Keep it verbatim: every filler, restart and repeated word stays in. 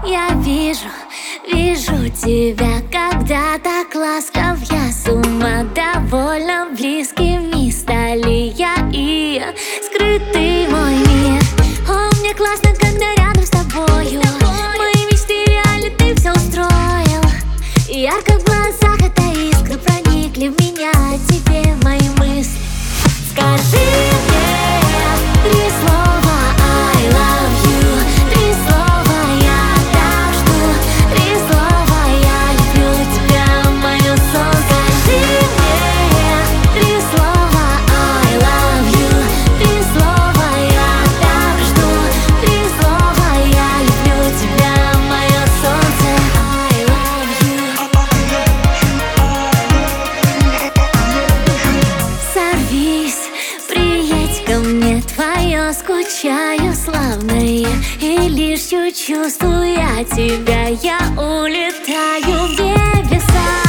Я вижу, вижу тебя, когда так ласков. Я с ума довольно близкими стали я и скрытый мой мир. О, мне классно, когда рядом с тобою. Мои мечты реально, ты все устроил. Ярко в глазах эта искра проникли в меня. Тебе мои мысли. Скажи мне три слова I love you. Три слова я так жду. Три слова я люблю тебя, мое солнце. Скажи мне три слова I love you. Три слова я так жду. Три слова я люблю тебя, мое солнце. I love you. Сорвись, приедь ко мне, твое скучаю славное. И лишь чувствую я тебя, я улетаю в небеса.